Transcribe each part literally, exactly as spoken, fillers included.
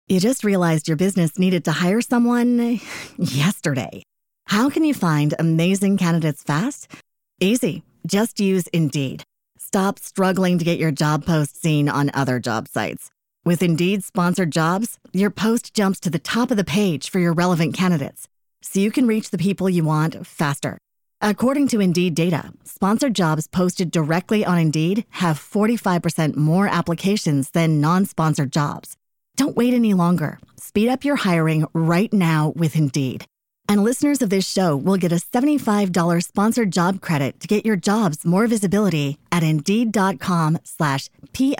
You just realized your business needed to hire someone yesterday. How can you find amazing candidates fast? Easy. Just use Indeed. Stop struggling to get your job post seen on other job sites. With Indeed sponsored jobs, your post jumps to the top of the page for your relevant candidates, so you can reach the people you want faster. According to Indeed data, sponsored jobs posted directly on Indeed have forty-five percent more applications than non-sponsored jobs. Don't wait any longer. Speed up your hiring right now with Indeed. And listeners of this show will get a seventy-five dollars sponsored job credit to get your jobs more visibility at Indeed.com slash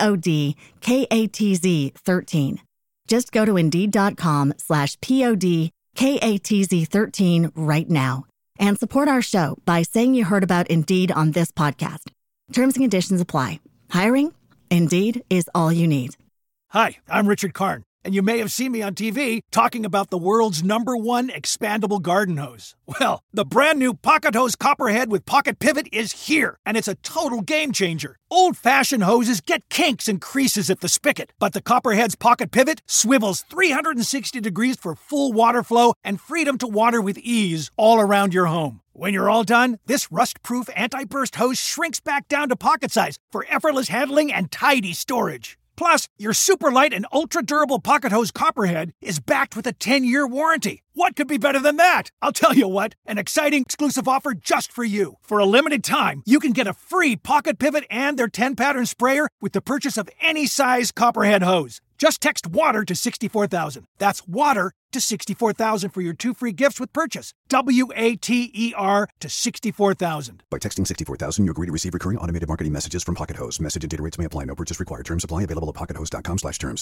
P-O-D-K-A-T-Z 13. Just go to Indeed.com slash P-O-D-K-A-T-Z 13 right now and support our show by saying you heard about Indeed on this podcast. Terms and conditions apply. Hiring? Indeed is all you need. Hi, I'm Richard Karn, and you may have seen me on T V talking about the world's number one expandable garden hose. Well, the brand new Pocket Hose Copperhead with Pocket Pivot is here, and it's a total game changer. Old-fashioned hoses get kinks and creases at the spigot, but the Copperhead's Pocket Pivot swivels three hundred sixty degrees for full water flow and freedom to water with ease all around your home. When you're all done, this rust-proof anti-burst hose shrinks back down to pocket size for effortless handling and tidy storage. Plus, your super light and ultra-durable Pocket Hose Copperhead is backed with a ten-year warranty. What could be better than that? I'll tell you what, an exciting exclusive offer just for you. For a limited time, you can get a free Pocket Pivot and their ten-pattern sprayer with the purchase of any size Copperhead hose. Just text WATER to sixty-four thousand. That's WATER to sixty-four thousand for your two free gifts with purchase. W A T E R to sixty-four thousand. By texting sixty-four thousand, you agree to receive recurring automated marketing messages from Pocket Hose. Message and data rates may apply. No purchase required. Terms apply. Available at pockethose.com slash terms.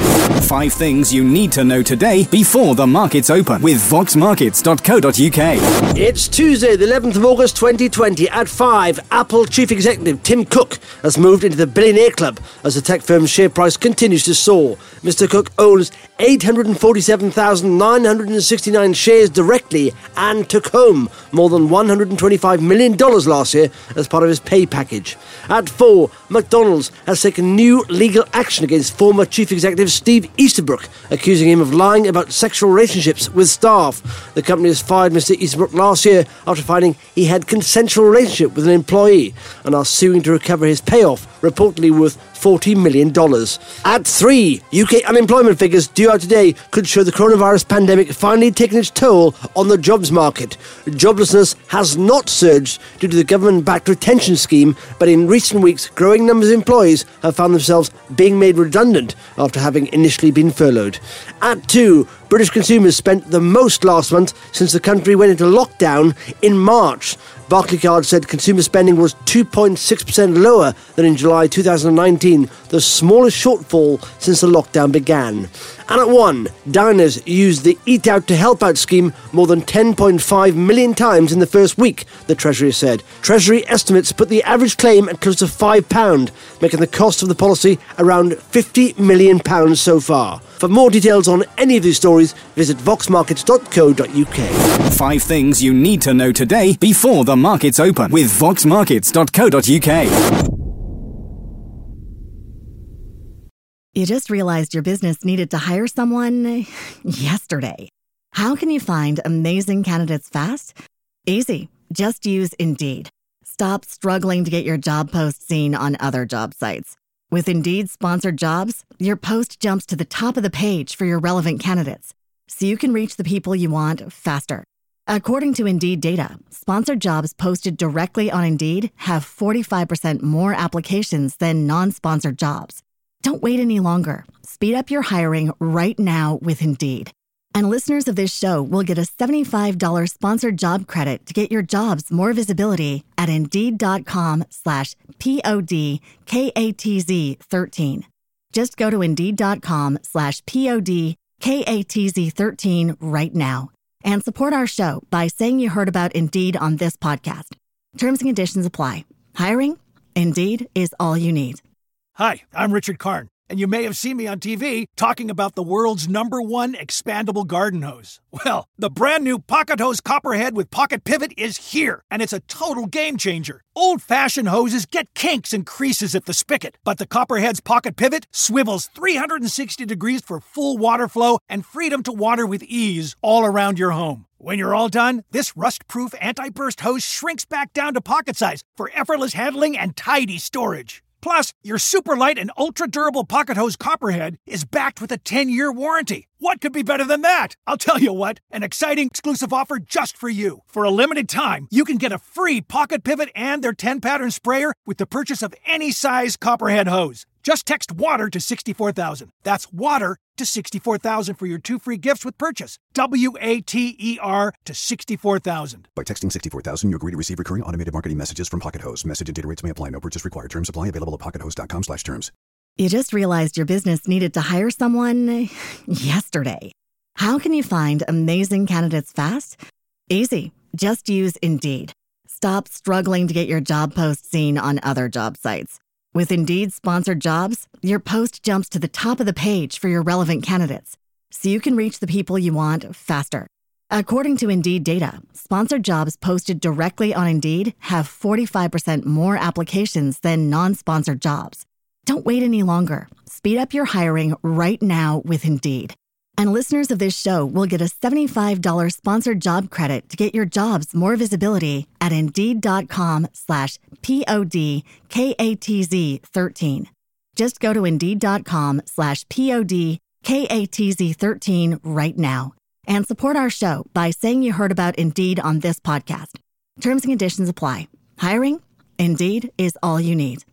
Five things you need to know today before the markets open with vox markets dot co dot U K. It's Tuesday, the eleventh of August twenty twenty. At five, Apple Chief Executive Tim Cook has moved into the billionaire club as the tech firm's share price continues to soar. Mister Cook owns eight hundred forty-seven thousand nine hundred sixty-nine shares directly and took home more than one hundred twenty-five million dollars last year as part of his pay package. At four, McDonald's has taken new legal action against former Chief Executive Steve Easterbrook, accusing him of lying about sexual relationships with staff. The company has fired Mister Easterbrook last year after finding he had consensual relationship with an employee and are suing to recover his payoff, reportedly worth forty million dollars. At three, U K unemployment figures due out today could show the coronavirus pandemic finally taking its toll on the jobs market. Joblessness has not surged due to the government-backed retention scheme, but in recent weeks, growing numbers of employees have found themselves being made redundant after having initially been furloughed. At two, British consumers spent the most last month since the country went into lockdown in March. Barclaycard said consumer spending was two point six percent lower than in July two thousand nineteen, the smallest shortfall since the lockdown began. And at one, diners used the Eat Out to Help Out scheme more than ten point five million times in the first week, the Treasury said. Treasury estimates put the average claim at close to five pounds, making the cost of the policy around fifty million pounds so far. For more details on any of these stories, visit vox markets dot co dot U K. Five things you need to know today before the markets open with vox markets dot co dot U K. You just realized your business needed to hire someone yesterday. How can you find amazing candidates fast? Easy. Just use Indeed. Stop struggling to get your job post seen on other job sites. With Indeed sponsored jobs, your post jumps to the top of the page for your relevant candidates, so you can reach the people you want faster. According to Indeed data, sponsored jobs posted directly on Indeed have forty-five percent more applications than non-sponsored jobs. Don't wait any longer. Speed up your hiring right now with Indeed. And listeners of this show will get a seventy-five dollars sponsored job credit to get your jobs more visibility at Indeed.com slash P-O-D-K-A-T-Z 13. Just go to Indeed.com slash P-O-D-K-A-T-Z 13 right now and support our show by saying you heard about Indeed on this podcast. Terms and conditions apply. Hiring? Indeed is all you need. Hi, I'm Richard Karn, and you may have seen me on T V talking about the world's number one expandable garden hose. Well, the brand new Pocket Hose Copperhead with Pocket Pivot is here, and it's a total game changer. Old-fashioned hoses get kinks and creases at the spigot, but the Copperhead's Pocket Pivot swivels three hundred sixty degrees for full water flow and freedom to water with ease all around your home. When you're all done, this rust-proof anti-burst hose shrinks back down to pocket size for effortless handling and tidy storage. Plus, your super light and ultra-durable Pocket Hose Copperhead is backed with a ten-year warranty. What could be better than that? I'll tell you what, an exciting exclusive offer just for you. For a limited time, you can get a free Pocket Pivot and their ten-pattern sprayer with the purchase of any size Copperhead hose. Just text WATER to sixty-four thousand. That's WATER to sixty-four thousand for your two free gifts with purchase. W A T E R to sixty-four thousand. By texting sixty-four thousand, you agree to receive recurring automated marketing messages from Pocket Hose. Message and data rates may apply. No purchase required. Terms apply. Available at pockethose.com slash terms. You just realized your business needed to hire someone yesterday. How can you find amazing candidates fast? Easy. Just use Indeed. Stop struggling to get your job post seen on other job sites. With Indeed sponsored jobs, your post jumps to the top of the page for your relevant candidates, so you can reach the people you want faster. According to Indeed data, sponsored jobs posted directly on Indeed have forty-five percent more applications than non-sponsored jobs. Don't wait any longer. Speed up your hiring right now with Indeed. And listeners of this show will get a seventy-five dollars sponsored job credit to get your jobs more visibility at Indeed.com slash P-O-D-K-A-T-Z 13. Just go to Indeed.com slash P-O-D-K-A-T-Z 13 right now and support our show by saying you heard about Indeed on this podcast. Terms and conditions apply. Hiring? Indeed is all you need.